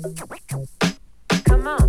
Come on.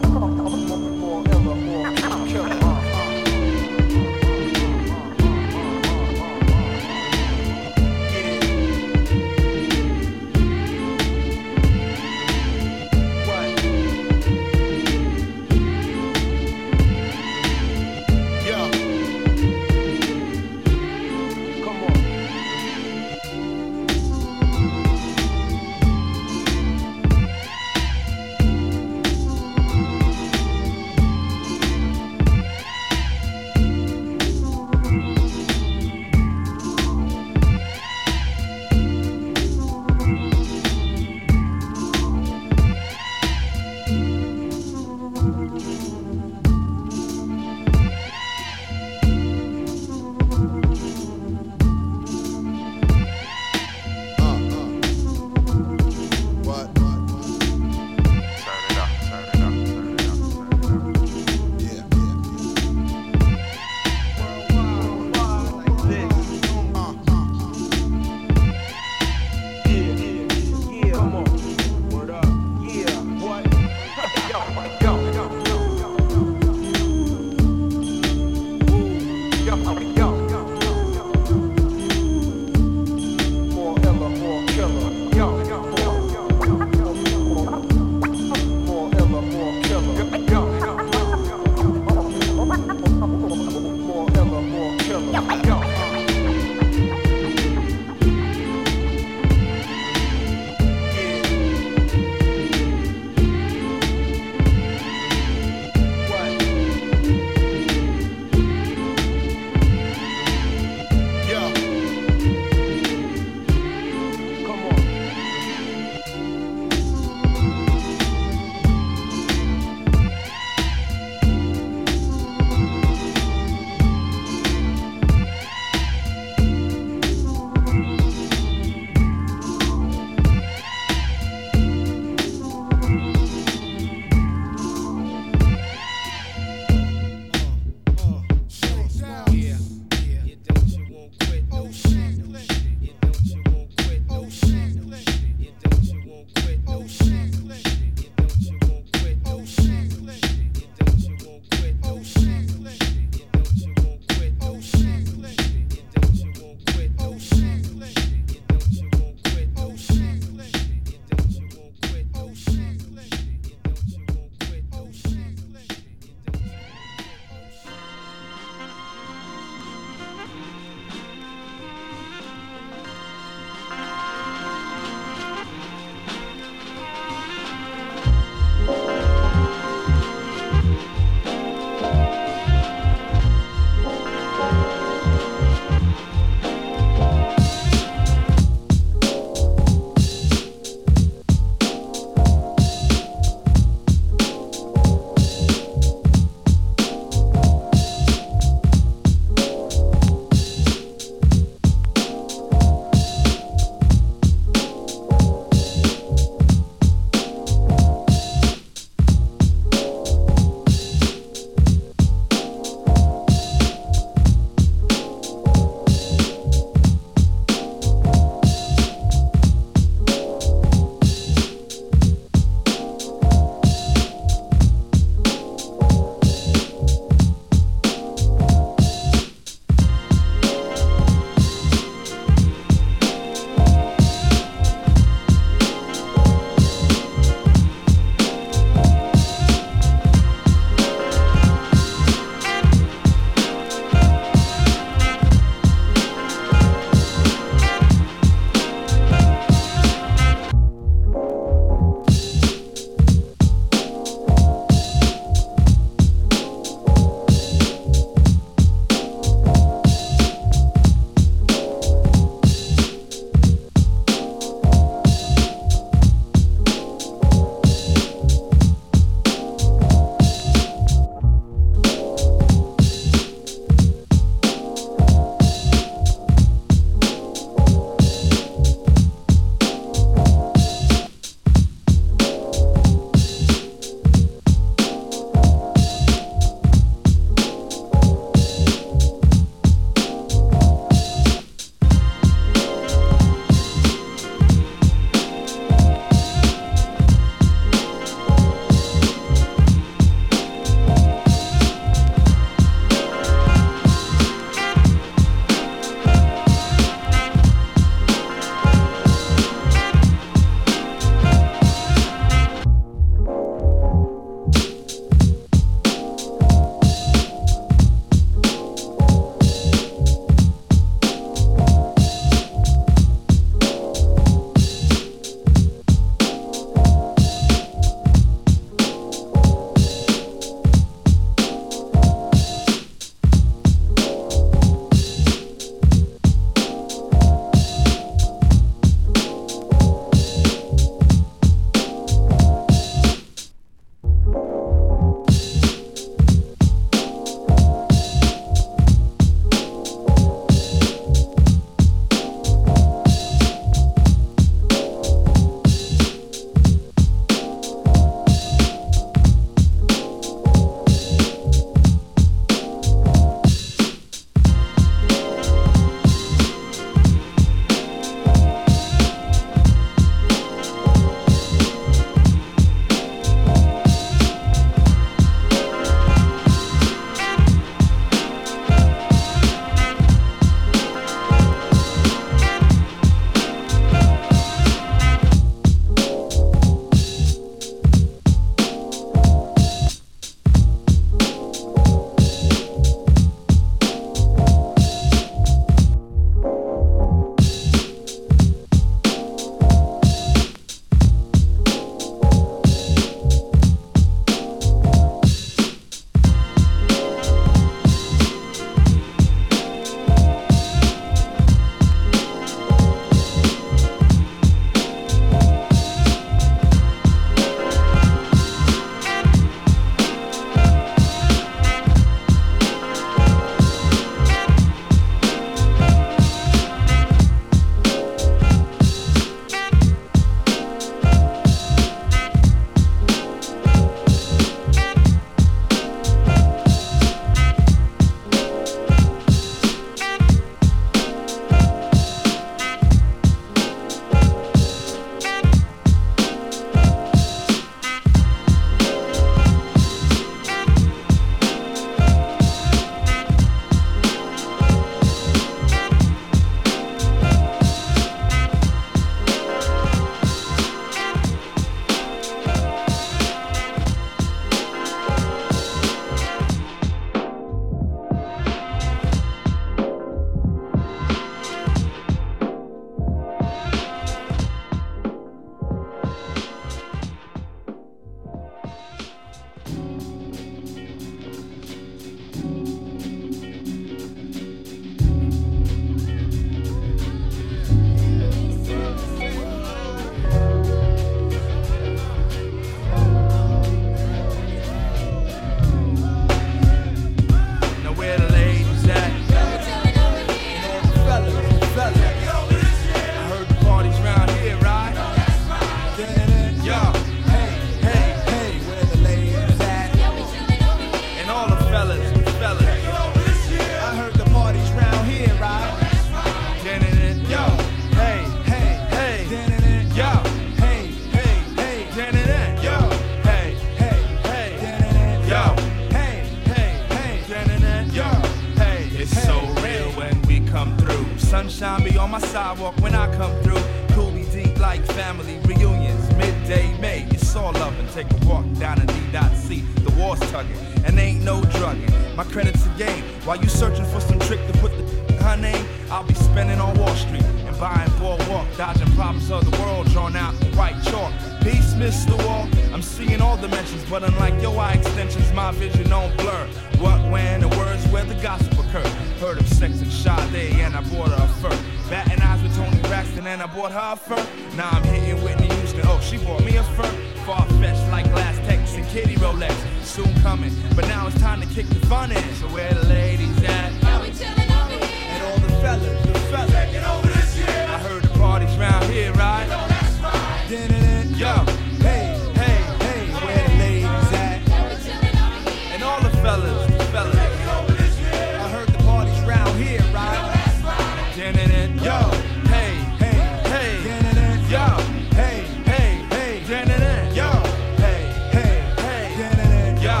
take a walk down to D.C. The war's tugging, and there ain't no drugging. My credit's a game. While you searching for some trick to put the her name, I'll be spending on Wall Street and buying boardwalk, dodging problems of the world drawn out in white chalk. Peace, Mr. Wall. I'm seeing all dimensions, but unlike your eye extensions, my vision don't blur. What, when, the words where the gossip occur. Heard of sex and Sade, and I bought her a fur. Batting eyes with Tony Braxton, and I bought her a fur. Now I'm hitting Whitney Houston. Oh, she bought me a fur. Far-fetched like Glass Tex and Kitty Rolex. Soon coming, but now it's time to kick the fun in. So where the ladies at? Yeah, we chillin' over here. And all the fellas. Taking over this year. I heard the parties round here, right? You know that's right. Din-din-din. Yo, hey, where the ladies at? Yeah, we chillin' over here. And all the fellas. Taking over this year. I heard the parties round here, You know right? that's right. Din-din-din. Yo, hey, din-din-din. Yo, hey, din-din-din. Yo, hey, din-din-din. Yo,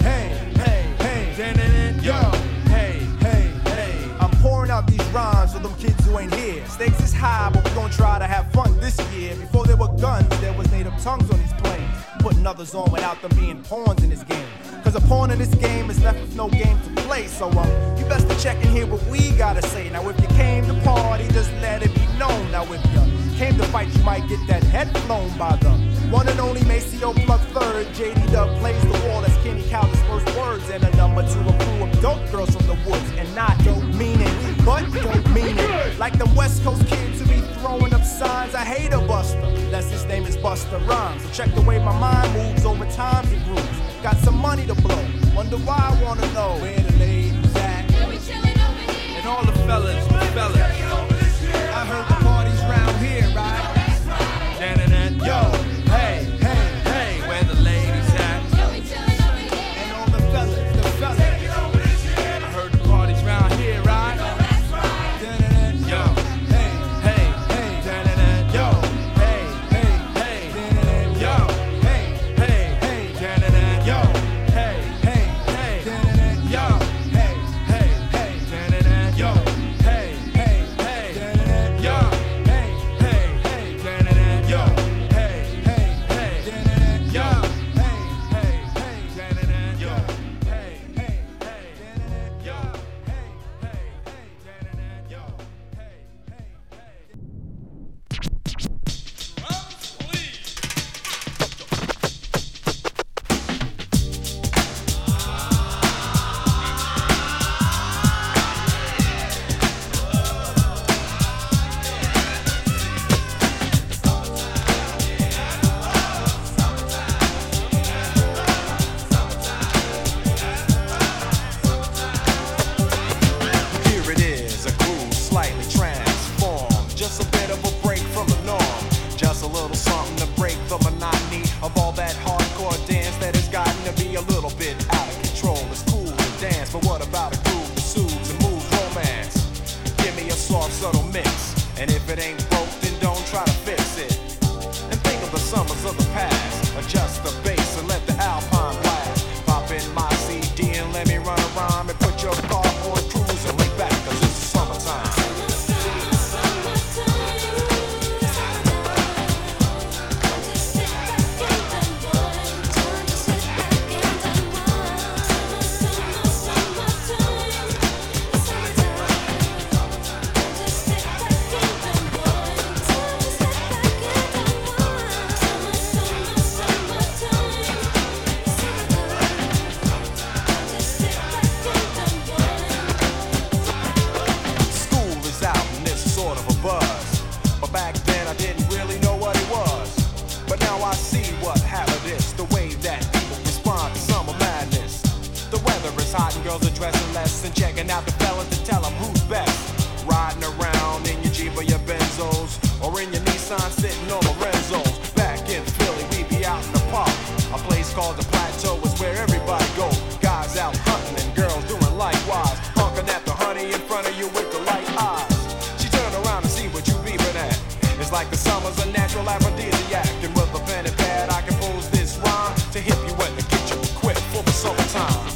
hey, din-din-din. Yo, hey. I'm pouring out these rhymes for them kids who ain't here. Stakes is high, but we gon' try to have fun this year. Before there were guns, there was native tongues on these planes. Putting others on without them being pawns in this game. Cause a pawn in this game is left with no game to play. So you best to check and hear what we gotta say. Now if you came to party, just let it be known. Now if you came to fight, you might get that head blown by the one and only Maceo Plug Third. JD Dub plays the wall as Kenny Calder's first words. And a number to a crew of dope girls from the woods. And not dope meaning, but dope meaning. Like them West Coast kids who be throwing up signs. I hate a buster, unless his name is Busta Rhymes. So check the way my mind moves over times and grooves. Got some money to blow, wonder why I wanna know where the ladies at. Yeah, we chillin' over here. And all the fellas. Taking over this year. I heard the parties round here, right? That's right. Din-din-din. Yo, hey, where the ladies at? Yeah, we chillin' over here. And all the fellas. Taking over this year. I heard the parties round here, right? That's right. Din-din-din. Yo, hey, din-din-din. Yo, hey, din-din-din. Yo, hey, din-din-din. Yo, hey, din-din-din. Yo, hey, din-din-din. Yo, hey, din-din-din. Yo, hey, din-din-din. Yo, hey, din-din-din. Yo, hey, din-din-din. Yo, hey, din-din-din. Yo, din-din-din. Yo, Here it is, a groove slightly transformed. Just a bit of a break from the norm. Just a little something to break the monotony of all that hardcore dance that has gotten to be a little bit out of control. It's cool to dance, but what about a groove that soothes and moves romance? Give me a soft, subtle mix. And if it ain't broke, then don't try to fix it. And think of the summers of the past. Adjust the bass and let the alpine blast. Pop in my CD and let me run around and put your car on cruise and lay back, cause it's summertime. School is out and it's sort of a buzz. But back then I didn't really know what it was. But now I see what happened is the way that people respond to summer madness. The weather is hot and girls are dressing less and checking out the fellas to tell them who's best. Riding around in your Jeep or your Benzos or in your Nissan sitting on Lorenzo's. Back in Philly we be out in the park. A place called the Plateau is where everybody go. Guys out hunting and girls doing likewise. Honking at the honey in front of you with the light eyes. She turned around to see what you beeping at. It's like the summer's a natural aphrodisiac. And with a pen and pad I compose this rhyme to hip you and to get you equipped for the summertime.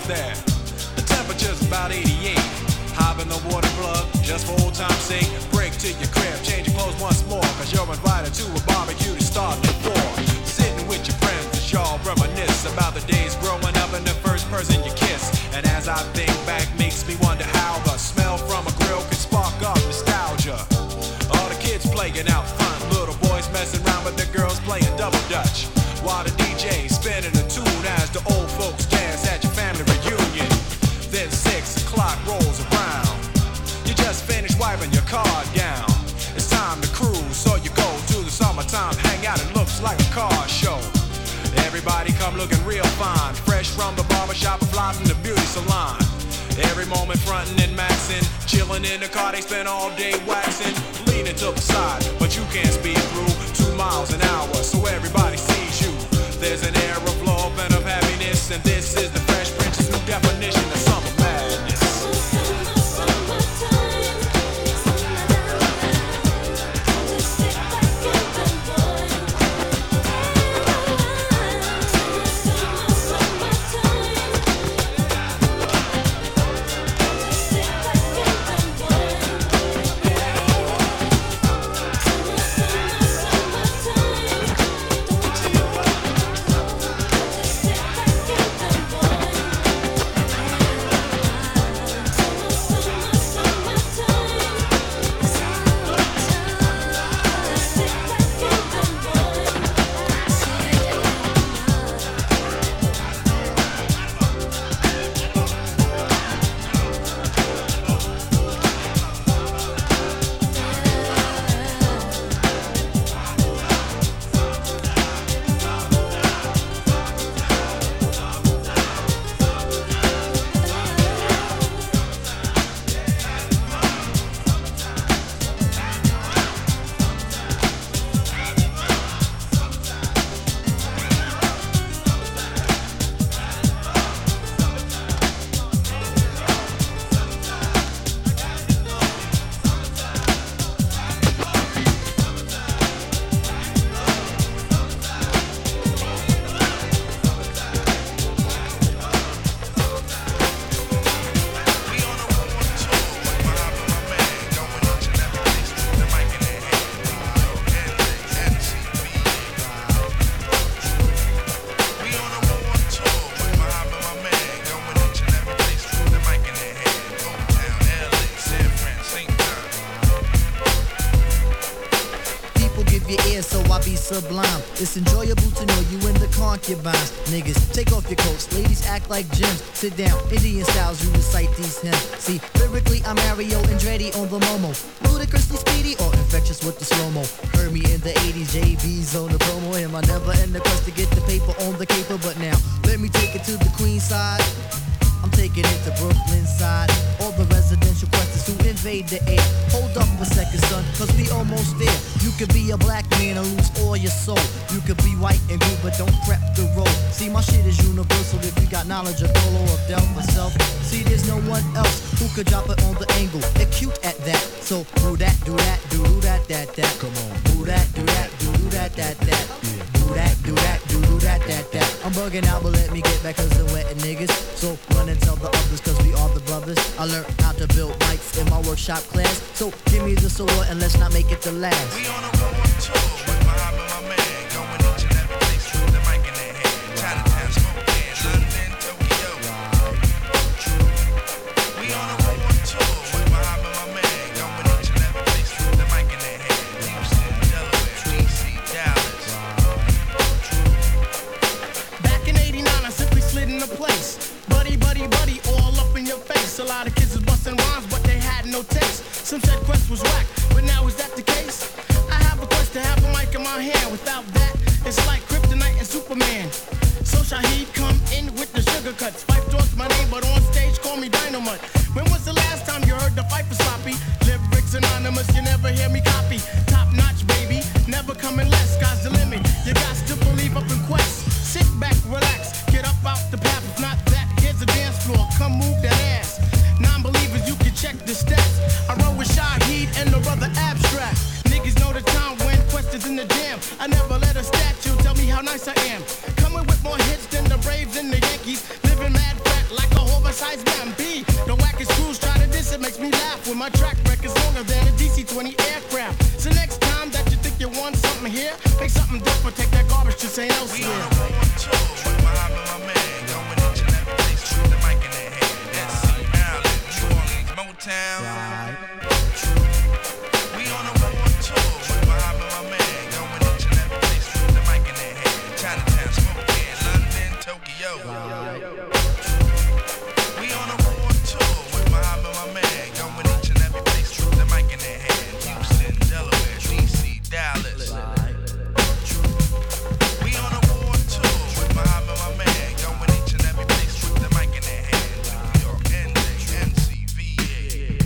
there. The temperature's about 88. Hop in the water plug, just for old time's sake. Break to your crib, change your clothes once more, cause you're invited to a barbecue to start at 4. Sitting with your friends as y'all reminisce about the days growing up and the first person you kiss. And as I think back, makes me wonder how the smell from a grill could spark up nostalgia. All the kids playing out front, little boys messing around with the girls playing double dutch, while the DJ spinning a tune as the old folks dance at your family reunion. Then 6 o'clock rolls around, you just finished wiping your car down. It's time to cruise, so you go to the summertime hangout. It looks like a car show. Everybody come looking real fine, fresh from the barbershop or fly from the beauty salon. Every moment frontin' and maxin', chillin' in the car, they spend all day waxing, leaning to the side, but you can't speed through 2 miles an hour, so everybody sees you. There's an air of love and of happiness, and this is the Fresh Prince's new definition of summer madness. Sublime. It's enjoyable to know you in the concubines. Niggas, take off your coats. Ladies act like gems. Sit down, Indian styles, you recite these hymns. See, lyrically, I'm Mario Andretti on the Momo. Ludicrously speedy or infectious with the slow-mo. Heard me in the 80s, JB's on the promo. Him, I never end the quest to get the paper on the caper. But now, let me take it to the Queen side. I'm taking it to Brooklyn side. All the residential questions who invade the air. Hold up a second, son, cause we almost there. You could be a black man and lose all your soul. You could be white and blue, but don't prep the road. See, my shit is universal if you got knowledge of Dolo or Del myself. See, there's no one else who could drop it on the angle. They're cute at that. So do that, do that, do that, that. Come on. Do that, do that, do that, that. Do that, do that, do that, that. I'm bugging out, but let me get back cause they're wetting niggas. So run and tell the others cause we are the brothers. I learned how to build mics in my workshop class. So give me the sword and let's not make it the last. We on a world tour with Muhammad, my man, going each and every place with the mic in their hand. Chinatown, Spokane, London, Tokyo. We on a world tour with Muhammad, my man, going each and every place with the mic in their hand. Houston, Delaware, DC, Dallas. Back in '89, I simply slid into place. Buddy, buddy, buddy, all up in your face. A lot of kids was busting rhymes, but they had no taste. Some said Quest was whack, but now is that the case? I have a quest to have a mic in my hand. Without that, it's like Kryptonite and Superman. So Shaheed come in with the sugar cuts. Fife talks my name, but on stage call me Dynamite. When was the last time you heard the fight for sloppy? Lyrics anonymous, you never hear me copy. Top notch, baby, never coming less. Sky's the limit, you got to believe up in Quest. Sit back, relax, get up out the path. If not that, here's a dance floor, come move that ass. Non-believers, you can check the stats. I roll with Shaheed and the brother Abstract. Niggas know the time when Quest is in the jam. I never let a statue tell me how nice I am. Coming with more hits than the Braves and the Yankees. Living mad fat like a My track record's longer than a DC-20 aircraft. So next time that you think you want something here, make something different, take that garbage to St. Elsewhere. We on a world tour with Muhammad, my man, going each and every place with the mic in their hand. That's Maryland, New Orleans, Motown. We on a world tour with Muhammad, my man, going each and every place with the mic in their hand. Chinatown, Spokane, London, Tokyo. We on a world tour with Muhammad, my man, going each and every place with the mic in their hand. Houston, Delaware, DC, Dallas. We on a world tour with Muhammad, my man, going each and every place with the mic in their hand. New York, NJ, MC, VA.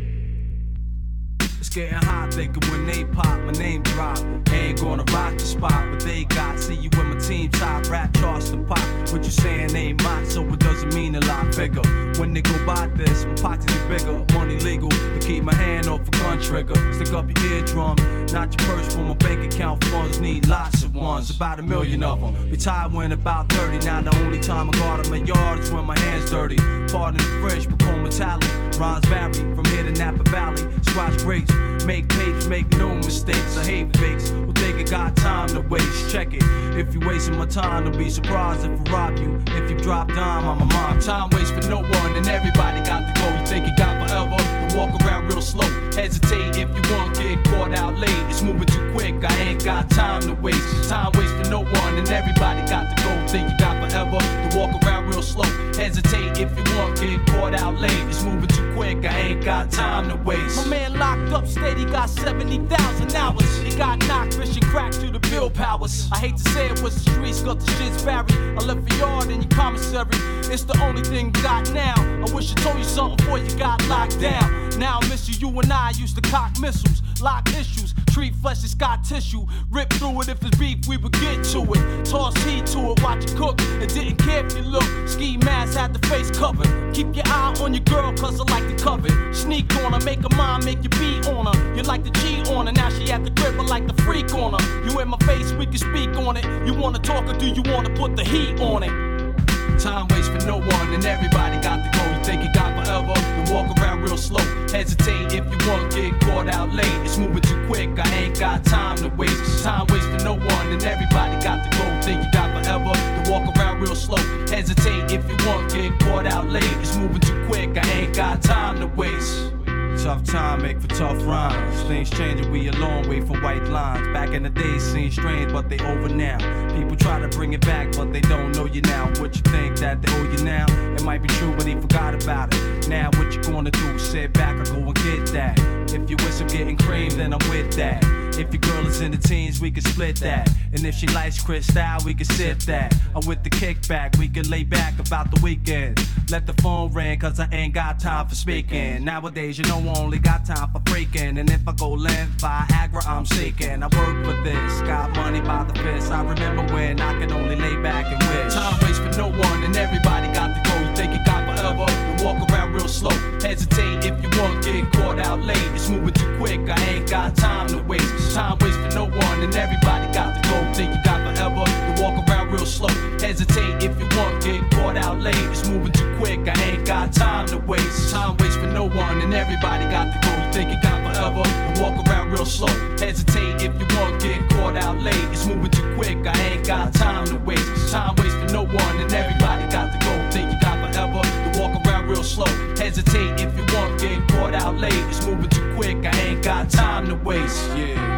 It's getting hot, thinking when they pop, my name drop. Ain't gonna rock the spot, but they got. See you with my team, top rap charts to pop. What you saying ain't mine, so it doesn't mean a lot bigger. When they go by this, my pockets get bigger. Money legal, to keep my hand off a gun trigger. Stick up your eardrum, not your purse for my bank account funds. Need lots of ones, about 1 million of them. Retired when about 30, now the only time I guard in my yard is when my hands dirty. Pardon the French, become metallic. Rhymes vary from here to Napa Valley. Squash grapes, make tapes, make no mistakes. I hate fakes, who think I got time to waste. Check it, if you wasting my time, don't be surprised if I rob you. If you drop dime, I'm a mob. Time waits for no one, and everybody got to go. You think you got forever, to walk around real slow. Hesitate if you want, get caught out late. It's moving too quick, I ain't got time to waste. Time waits for no one, and everybody got to go. Think you got forever, to walk around real slow. Hesitate if you want, get caught out late. It's moving too quick, I ain't got time to waste. My man locked up, steady, got 70,000 hours. He got knocked, fishing crack to the bill powers. I hate to say it was the streets, got the shit's vary. I left your yard in your commissary. It's the only thing you got now. I wish I told you something before you got locked down. Now I miss you and I used to cock missiles, lock issues, treat flesh as scar tissue. Rip through it if it's beef, we would get to it. Toss heat to it, watch it cook. And didn't care if you look. Ski mask had the face covered. Keep your eye on your girl, cause I like to covet. Sneak on her, make her mind, make you beat on her. You like to cheat on her, now she at the crib, I like the freak on her. You in my face, we can speak on it. You wanna talk or do you wanna put the heat on it? Time waits for no one, and everybody got to go. You think you got forever, then walk around real slow. Hesitate if you want, get caught out late. It's moving too quick, I ain't got time to waste. Time waits for no one, and everybody got to go. Think you got forever, then walk around real slow. Hesitate if you want, get caught out late. It's moving too quick, I ain't got time to waste. Tough time make for tough rhymes. Things changing, we a long way from white lines. Back in the day seemed strange, but they over now. People try to bring it back, but they don't know you now. What you think that they owe you now? It might be true, but he forgot about it. Now what you gonna do? Sit back or go and get that. If you whistle getting cream, then I'm with that. If your girl is in the teens, we can split that. And if she likes Cristal, we can sip that. I'm with the kickback, we can lay back about the weekend. Let the phone ring, cause I ain't got time for speaking. Nowadays, you know I only got time for freaking. And if I go left, Viagra, I'm seeking. I work for this, got money by the fist. I remember when I could only lay back and wish. Time waits for no one, and everybody got to go. You think you got forever, then walk around real slow. Hesitate if you want, get caught out late. It's moving too quick, I ain't got time to waste. Time waits for no one, and everybody got to go. Think you got forever, then walk around real slow. Hesitate if you want, get caught out late. It's moving too quick, I ain't got time to waste. Time waits for no one, and everybody got to go. You think you got forever, then walk around real slow. Hesitate if you want, get caught out late. It's moving too quick, I ain't got time to waste. Time waits for no one, and everybody got to go. Think you got forever, then walk around real slow. Hesitate if you want, get caught out late. It's moving too quick, I ain't got time to waste. Yeah.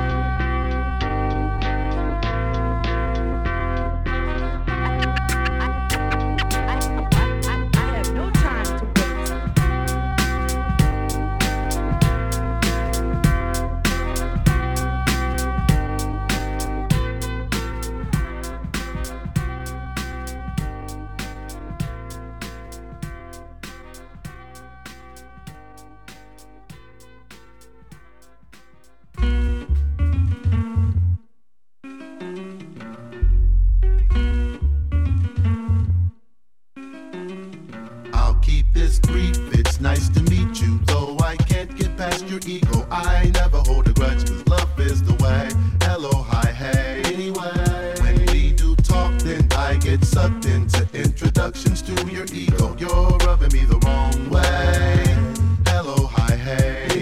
Nice to meet you, though I can't get past your ego. I never hold a grudge, cause love is the way. Hello, hi, hey. Anyway, when we do talk, then I get sucked into introductions to your ego. You're rubbing me the wrong way. Hello, hi, hey.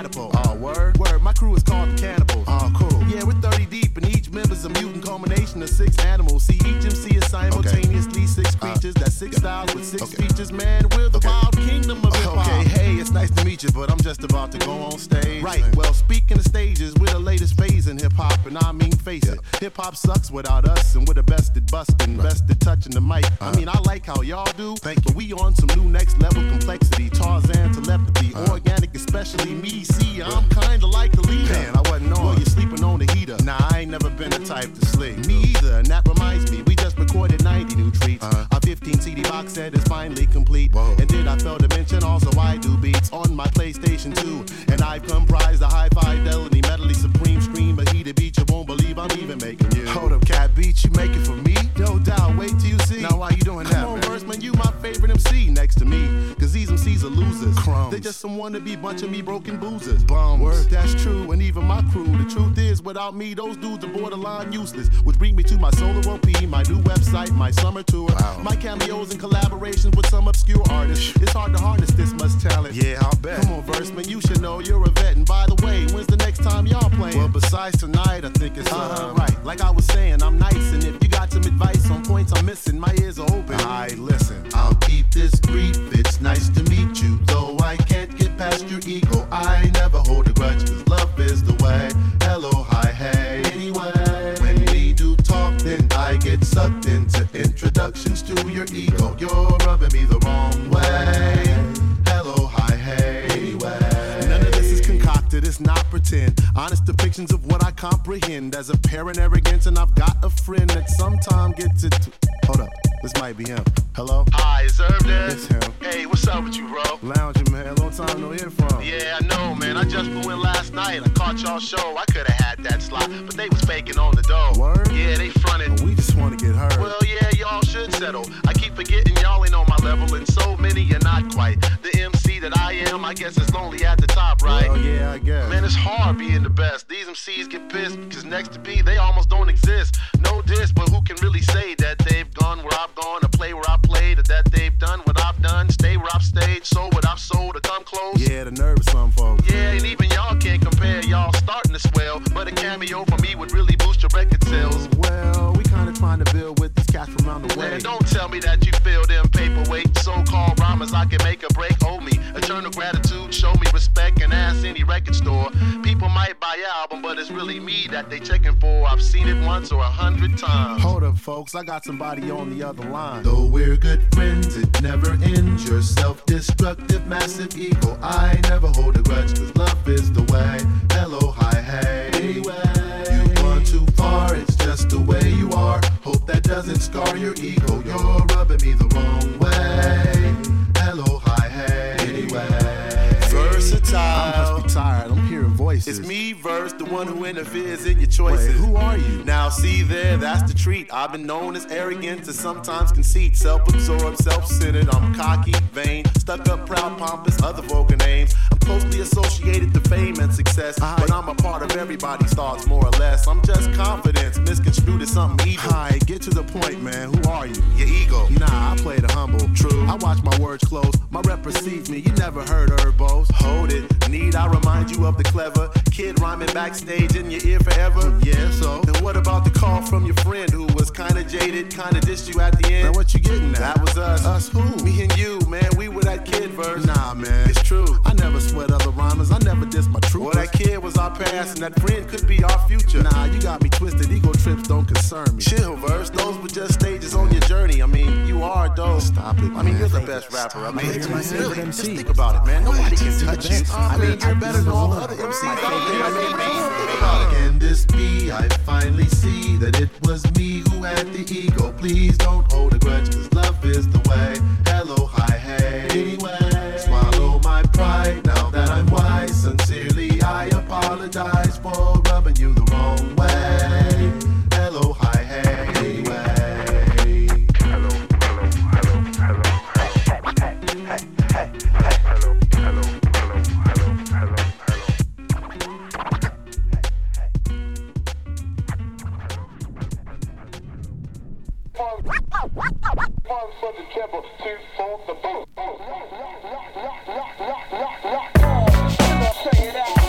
catapult. Oh, word? Word, my crew is called the Cannibals. Oh, cool. Yeah, we're 30 deep, and each member's a mutant culmination of 6 animals. See, each MC is simultaneously 6 creatures. That's 6 styles with 6 features, man. We're the wild kingdom of hip-hop. Okay, hey, it's nice to meet you, but I'm just about to go on stage. Right, well, speaking of stages, we're the latest phase in hip-hop, and I mean, face it, hip-hop sucks without us, and we're the best at busting, best at touching the mic. I mean, I like how y'all do, but we on some new next level complexity. Tarzan telepathy, organic, especially me. See, I'm kinda like the leader. Man, I wasn't on. Well, you're sleeping on the heater. Nah, I ain't never been the type to slick. Me either, and that reminds me, we just recorded 90 new treats. Our 15 CD box set is finally complete. And then I failed to mention also I do beats on my PlayStation 2. And I've comprised a high fidelity, medley, supreme stream, a heated beat you won't believe I'm even making you. Hold up, cat, beats you make it for me? No doubt, wait till you see. Now why you doing that, man? Come on, Verse, man, you my favorite MC next to me. Cause these MCs are losers. Crumbs. They just some wannabe bunch of me broken boozers. Bums. Word, that's true, and even my crew. The truth is, without me, those dudes are borderline useless. Which bring me to my solo OP, my new website, my summer tour. My cameos and collaborations with some obscure artists. It's hard to harness this much talent. Yeah, I'll bet. Come on, Verse, man, you should know you're a vet. And by the way, when's the next time y'all playing? Well, besides tonight, I think it's right. Like I was saying, I'm nice, and if you got some advice on points I'm missing, my ears are open. Alright, listen. I'll keep this brief. It's nice to meet you, though I can't get past your ego. I never hold a grudge, cause love is the way. Hello, hi, hey. Anyway, when we do talk, then I get sucked into introductions to your ego. You're rubbing me the wrong way. Hello, hi, hey. Anyway, none of this is concocted, it's not pretend. Honest depictions of what I comprehend as apparent arrogance, and I've got a friend that sometimes gets it. Hold up, this might be him. Hello? Hi, is Herb there? It's him. Hey, what's up with you, bro? Lounging, man. Long time no hear from. Yeah, I know, man. I just flew in last night. I caught y'all show. I could have had that slot, but they was faking on the dough. Word? Yeah, they fronted. Well, we just want to get heard. Well, yeah, y'all should settle. I keep forgetting y'all ain't on my level, and so many are not quite. The MC that I am, I guess it's lonely at the top, right? Well, yeah, I guess. Man, it's hard being the best. These MCs get pissed, because next to P, they almost don't exist. No diss, but who can really say that they've gone where I've gone, or play where I played, or that they've done what I've done, stay where I've stayed, sold what I've sold, or come close? Yeah, the nerve of some folks. Yeah, and even y'all can't compare, y'all starting to swell, but a cameo from me would really boost your record sales. Well, we kinda trying to build with these cats from around the way. Man, don't tell me that you feel them paperweight, so-called rhymers I can make a break, owe me eternal gratitude, show me respect, and ask any record store. People might buy your album, but it's really me that they checking for. I've seen it once or 100 times. Hold up, folks, I got somebody on the other line. Though we're good friends, it never ends. Your self-destructive, massive ego. I never hold a grudge, cause love is the way. Hello, hi, hey. Anyway, you've gone too far, it's just the way you are. Hope that doesn't scar your ego. You're rubbing me the wrong way. Hello, hi, hey. Anyway, versatile. I must be tired, I'm hearing voices. It's me, Verse, the one who interferes in your choices. Wait, who are you? Now see there, that's the treat. I've been known as arrogant and sometimes conceit. Self-absorbed, self-centered, I'm cocky, vain, stuck up, proud, pompous, other vulgar names. I'm closely associated to fame and success, but I'm a part of everybody's thoughts, more or less. I'm just confidence, misconstrued as something evil. Hi, get to the point, man, who are you? Your ego. Nah, I play the humble. True. I watch my words close, my rep precedes me. You never heard Herbos. Hold it. Need I remind you of the clever kid rhyming backstage in your ear forever? Yeah, so. And what about the call from your friend who was kinda jaded, kinda dissed you at the end? Now what you getting at? That was us. Us who? Me and you, man, we were that kid Verse. Nah, man, it's true. I never sweat other rhymers, I never diss my truth. Well, that kid was our past, and that friend could be our future. Nah, you got me twisted, ego trips don't concern me. Chill, Verse, those were just stages on your journey. I mean, you are though. Stop it, man. I mean, you're the best rapper. I mean, really, just think about it, man. Nobody can touch you. I mean, you're better than all other MCs. Can this be? I finally see that it was me who had the ego. Please don't hold a grudge, cause love is the way. Hello, hi, hey. Anyway, swallow my pride now that I'm wise. Sincerely, I apologize for rubbing you the wrong way. Hello, hi, hey. Anyway. Hello, hello, hello, hello, hey, hey, hey, hey. Hello, hello, hello, hello, hello, One for the devil, two for the boom. Say it out.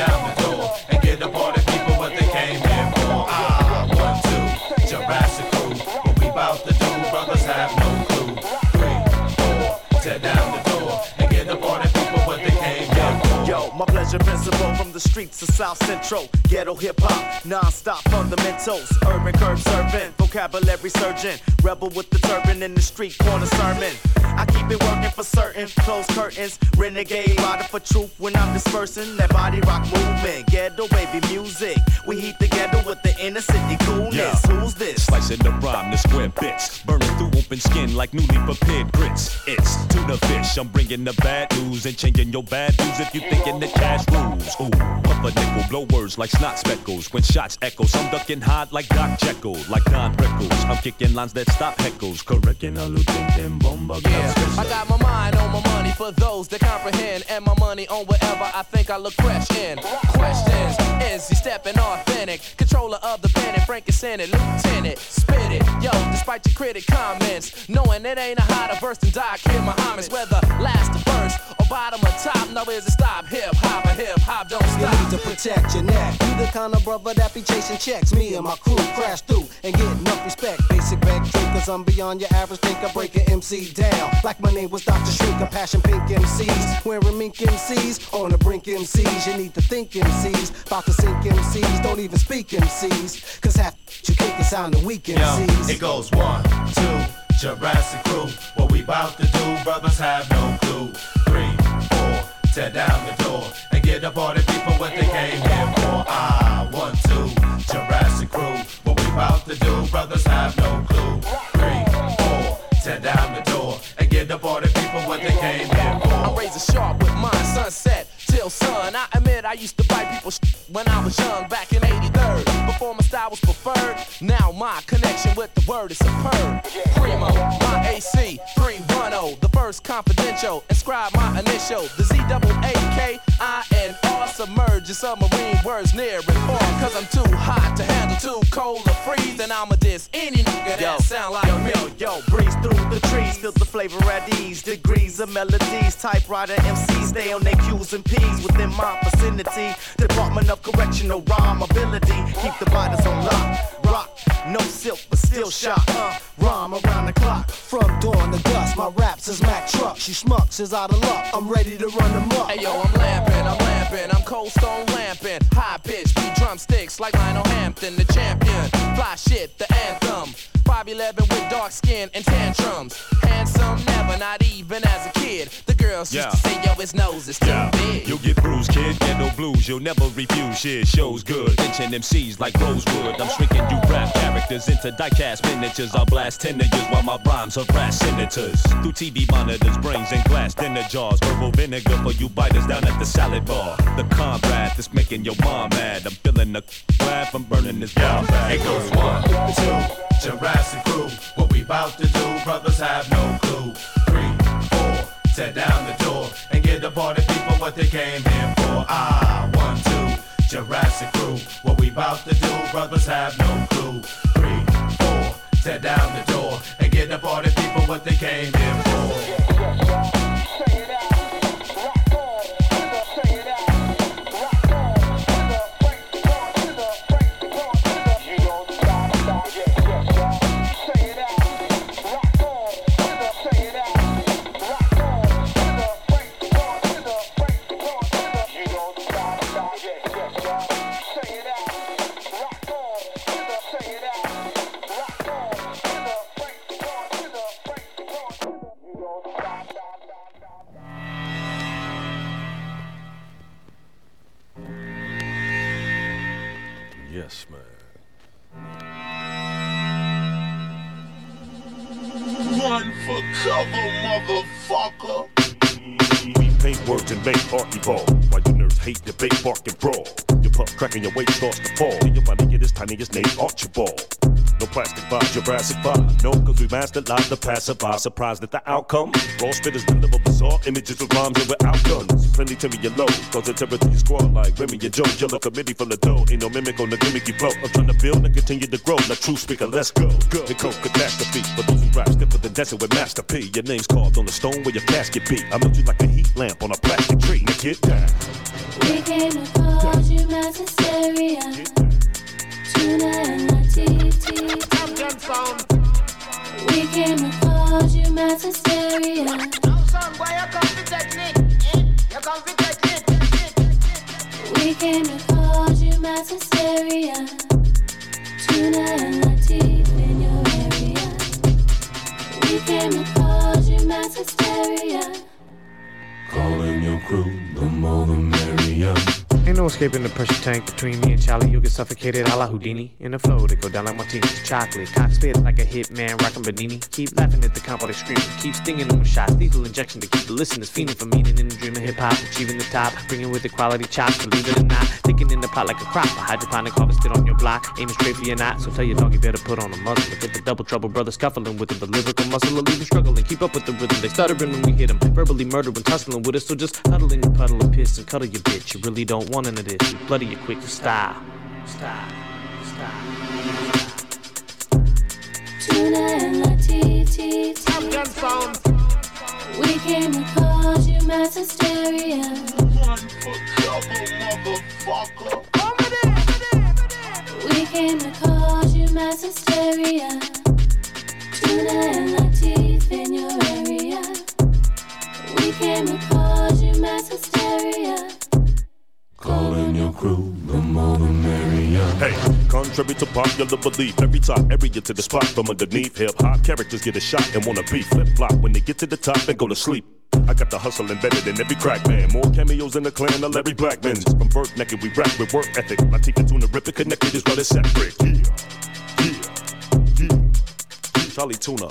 down the door and get the party people what they came here for. 1, 2, Jurassic crew. What we about to do, brothers have no clue. 3, 4, tear down the door and get the party people what they came here for. Yo, my pleasure principle from the streets of South Central. Ghetto hip-hop, non-stop fundamentals. Urban curb serving, vocabulary surgeon. Rebel with the turban in the street corner sermon. I keep it working for certain, close curtains. Renegade, rider for truth when I'm dispersing. That body rock movement, ghetto baby music. We heat the ghetto with the inner city coolness. Yeah. Who's this? Slicing the rhyme, the square bits. Burning through open skin like newly prepared grits. It's tuna fish, I'm bringing the bad news and changing your bad news if you thinking the cash rules. Ooh, puff a nickel, blow words like snot speckles. When shots echo, some ducking hard like Doc Jekyll. Like Don Rickles, I'm kicking lines that stop heckles. Correcting a lieutenant bomba. Yeah, I got my mind on my money for those that comprehend, and my money on whatever I think I look fresh in. Questions, is he stepping authentic? Controller of the pen, Frankenstein, lieutenant, spit it. Yo, despite your critic comments, knowing it ain't a hotter verse than Doc Kid Muhammad's. Whether last or first or bottom or top, no is a stop. Hip hop don't stop. You need to protect your neck. You the kind of brother that be chasing checks. Me and my crew crash through and get enough respect. Basic back drinkers, I'm beyond your average thinker. Break an MC down like my name was Dr. Shrink. A passion pink MCs, wearing mink MCs on the brink MCs. You need to think MCs, about to sink MCs. Don't even speak MCs, cause half you kick is sounding weak MCs. Yo, it goes 1, 2, Jurassic crew. What we about to do, brothers have no clue. 3, 4, tear down the door and get the party people what they came here for. 1, 2, Jurassic crew. What we about to do, brothers have no clue. 3, 4, tear down the door and get the party people what they came here for. I'm razor sharp with mine, sunset till sun. I admit I used to bite people when I was young, back in 83rd. Before my style was preferred, now my connection with the word is superb. Primo, my AC 310, the first confidential. Inscribe my initial, the ZAAKINR. Submerge in submarine words near and far. Cause I'm too hot to handle, too cold to freeze. And I'ma diss any nigga that sound like me. Yo, breeze through the trees, feel the flavor at ease. Degrees of melodies, typewriter MCs stay on their Q's and P's within my vicinity. Department of Correctional Rhyme Ability, keep the biters on lock. Rock, no silk, but still shock. Rhyme around the clock, from dawn to dusk. My raps is Mack trucks, you schmucks is out of luck. I'm ready to run them up. Hey yo, I'm lamping, I'm cold stone lamping. High pitch, beat drumsticks like Lionel Hampton, the champion. Fly shit, the anthem. 5'11" with dark skin and tantrums. Handsome, never, not even as a kid. The girls used to say, yo, his nose is too big. You'll get bruised, kid, get no blues. You'll never refuse, shit, show's good. Lynching MCs like Rosewood. I'm shrinking you rap characters into die-cast miniatures. I'll blast 10 years while my rhymes harass senators. Through TV monitors, brains and glass dinner jars. Herbal vinegar for you biters down at the salad bar. The combat that's making your mom mad. I'm feeling the glad from burning this bomb bag. It goes 1, 2, Jurassic crew. What we about to do, brothers have no clue. 3, 4, tear down the door and get the party people what they came here for. 1, 2, Jurassic crew. What we about to do, brothers have no clue. 3, 4, tear down the door and get the party people what they came here for. Yes, man. Run for cover, motherfucker. We paint words and make art evolve. While you nerds hate, debate, bark, and brawl. Your pup cracking your weight starts to fall. Till your body get as tiny as Nate Archibald. No plastic vibes, Jurassic vibe. No, cause we mastered live the passerby. Surprised at the outcome. Raw spitters deliver bizarre images with rhymes and without guns. Plenty to me your low, cause the terror to your squad like Remy and Joe. Yellow committee from the dough. Ain't no mimic on the gimmicky flow. I'm trying to build and continue to grow. Now true speaker, let's go. The coke catastrophe. For those who rap stiffer than dancing with Master P. Your name's carved on the stone where your casket be. I melt you like a heat lamp on a plastic tree. Now get down. We came to cause you mass hysteria. Tuna and Latiti. We came to cause you mass hysteria. We came to cause you mass hysteria. Tuna and Latif in your area. We came to cause you mass hysteria. Calling your crew, the more the merrier. Ain't no escaping the pressure tank between me and Charlie. You'll get suffocated a la Houdini. In the flow, they go down like martinis. Chocolate, cock spit like a hitman rockin' Benini. Keep laughing at the comp while they screaming. Keep stinging them with shots. Lethal injection to keep the listeners fiending for meaning in the dream of hip-hop. Achieving the top, bringing with it quality chops. Believe it or not, thinking in the pot like a crop. A hydroponic harvested on your block. Aiming straight for your knot, so tell your dog you better put on a muzzle. Look at the double trouble brother scuffling with him. The lyrical muscle will leave him struggling. Keep up with the rhythm. They stuttering when we hit them. Verbally murdering, tussling with us. So just huddle in your puddle of piss and cuddle your bitch. You really don't want none of this. You bloody you quick to style. Tuna and Latiti. We came to cause you mass hysteria. One for cover, motherfucker. We came to cause you mass hysteria. Tuna and Latif in your area. We came to cause you mass hysteria. Calling your crew, the more the merrier. Hey, contrary to popular belief, every top area to the spot from underneath. Hip-hop characters get a shot and wanna be flip-flop when they get to the top and go to sleep. I got the hustle embedded in every crack man. More cameos in the clan of Larry Blackmans. From birth naked, we rap with work ethic. My teeth and tuna rip it connected is what it's set brick. Yeah. Charlie Tuna.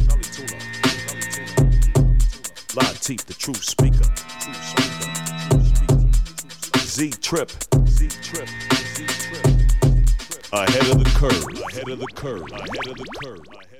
Live teeth, the true speaker. Z-Trip. Ahead of the curve.